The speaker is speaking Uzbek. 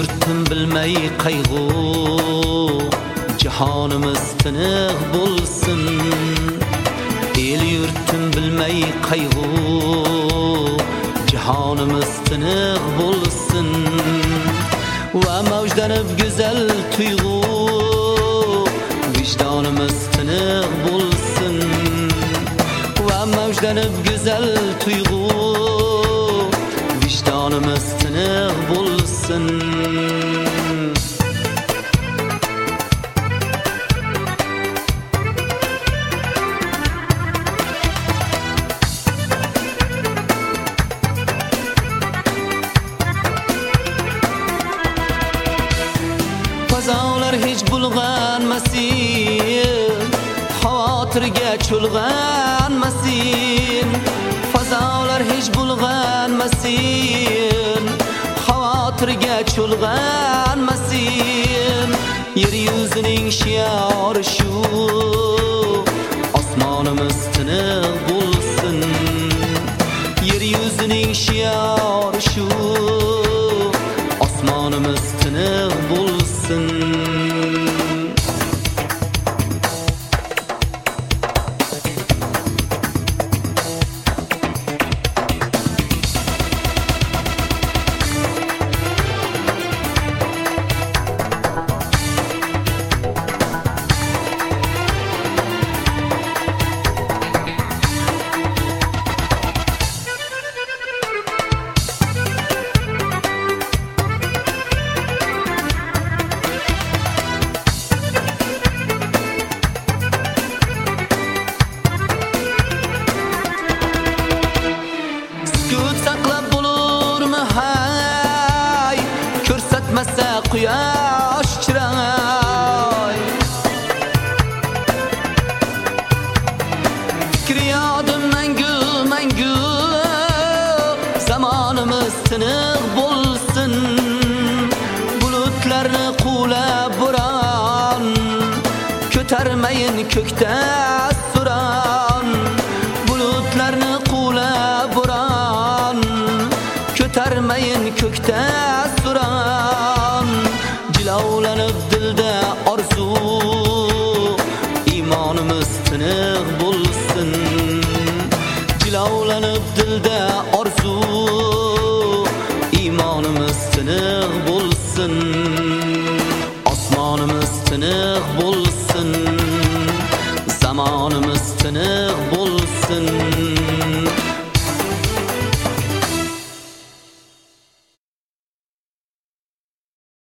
yurtim bilmay qayg'u, jahonimiz tiniq bo'lsin. El yurtim bilmay qayg'u, jahonimiz tiniq bo'lsin. Va mavjlanib go'zal tuyg'u, vijdonimiz tiniq bo'lsin. Va mavjlanib go'zal tuyg'u, vijdonimiz tiniq bo'lsin. Fazolar hech bulg'anmasin, xavotirga cho'lg'anmasin. Fazolar hech bulg'anmasin, xavotirga cho'lg'anmasin. Yer yuzining shiori shu, osmonimiz tiniq bo'lsin. Yer yuzining shiori shu, osmonimiz tiniq bo'lsin. Ko'rsatmasa quyosh chiray, fikriyodim mangu mangu, zamonimiz tiniq bo'lsin. Bulutlarni quvlab bo'ron, ko'tarmayin ko'kda suron. Bulutlarni quvlab bo'ron, ko'tarmayin ko'kda suron. Jilovlanib dilda orzu, iymonimiz tiniq bo'lsin. Jilovlanib dilda orzu, iymonimiz tiniq bo'lsin. Osmonimiz tiniq bo'lsin, zamonimiz tiniq bo'lsin.